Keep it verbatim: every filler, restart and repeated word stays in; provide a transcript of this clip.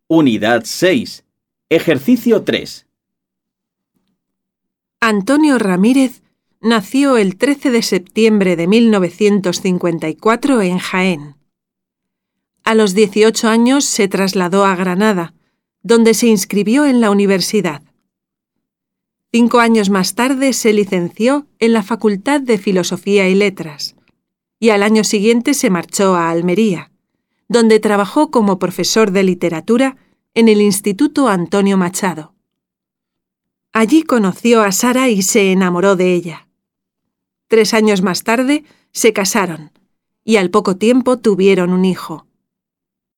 Unidad seis. Ejercicio tres. Antonio Ramírez nació el trece de septiembre de mil novecientos cincuenta y cuatro en Jaén. A los dieciocho años se trasladó a Granada, donde se inscribió en la universidad. Cinco años más tarde se licenció en la Facultad de Filosofía y Letras y al año siguiente se marchó a Almería, donde trabajó como profesor de literatura en el Instituto Antonio Machado. Allí conoció a Sara y se enamoró de ella. Tres años más tarde se casaron y al poco tiempo tuvieron un hijo.